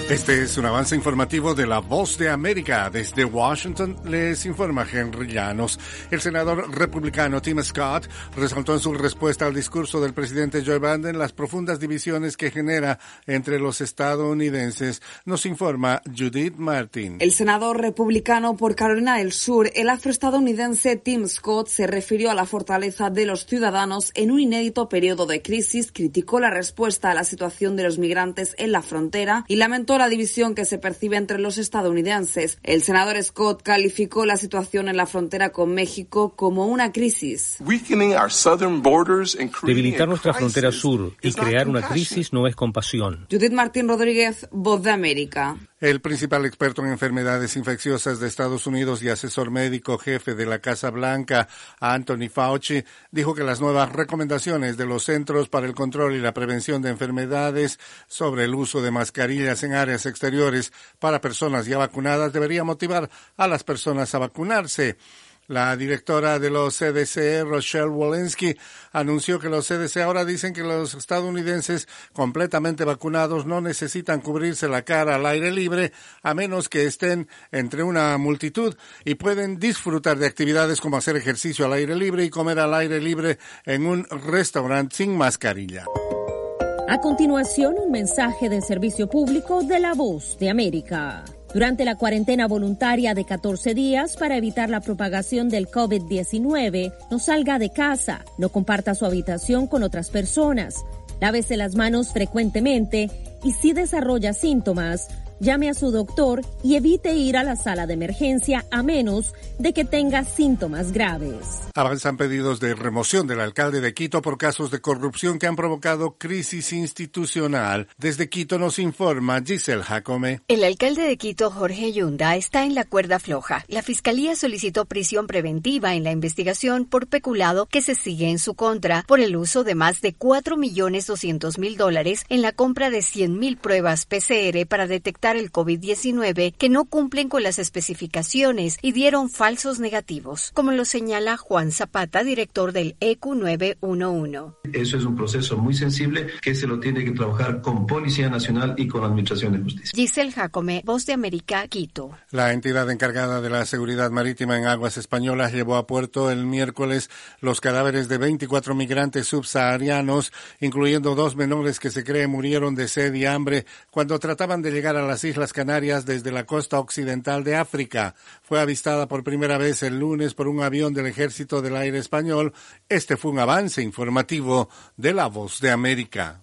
Este es un avance informativo de La Voz de América. Desde Washington les informa Henry Llanos. El senador republicano Tim Scott resaltó en su respuesta al discurso del presidente Joe Biden las profundas divisiones que genera entre los estadounidenses. Nos informa Judith Martin. El senador republicano por Carolina del Sur, el afroestadounidense Tim Scott, se refirió a la fortaleza de los ciudadanos en un inédito periodo de crisis, criticó la respuesta a la situación de los migrantes en la frontera y lamentó la división que se percibe entre los estadounidenses. El senador Scott calificó la situación en la frontera con México como una crisis. Debilitar nuestra frontera sur y crear una crisis no es compasión. Judith Martín Rodríguez, Voz de América. El principal experto en enfermedades infecciosas de Estados Unidos y asesor médico jefe de la Casa Blanca, Anthony Fauci, dijo que las nuevas recomendaciones de los Centros para el Control y la Prevención de Enfermedades sobre el uso de mascarillas en áreas exteriores para personas ya vacunadas debería motivar a las personas a vacunarse. La directora de los CDC, Rochelle Walensky, anunció que los CDC ahora dicen que los estadounidenses completamente vacunados no necesitan cubrirse la cara al aire libre a menos que estén entre una multitud y pueden disfrutar de actividades como hacer ejercicio al aire libre y comer al aire libre en un restaurante sin mascarilla. A continuación, un mensaje de servicio público de La Voz de América. Durante la cuarentena voluntaria de 14 días para evitar la propagación del COVID-19, no salga de casa, no comparta su habitación con otras personas, lávese las manos frecuentemente y si desarrolla síntomas, llame a su doctor y evite ir a la sala de emergencia a menos de que tenga síntomas graves. Avanzan pedidos de remoción del alcalde de Quito por casos de corrupción que han provocado crisis institucional. Desde Quito nos informa Giselle Jacome. El alcalde de Quito, Jorge Yunda, está en la cuerda floja. La fiscalía solicitó prisión preventiva en la investigación por peculado que se sigue en su contra por el uso de más de $4.200.000 en la compra de 100.000 pruebas PCR para detectar el COVID-19 que no cumplen con las especificaciones y dieron falsos negativos, como lo señala Juan Zapata, director del ECU 911. Eso es un proceso muy sensible que se lo tiene que trabajar con Policía Nacional y con la Administración de Justicia. Giselle Jacome, Voz de América, Quito. La entidad encargada de la seguridad marítima en aguas españolas llevó a puerto el miércoles los cadáveres de 24 migrantes subsaharianos, incluyendo 2 menores que se cree murieron de sed y hambre cuando trataban de llegar a las Islas Canarias desde la costa occidental de África. Fue avistada por primera vez el lunes por un avión del Ejército del Aire Español. Este fue un avance informativo de La Voz de América.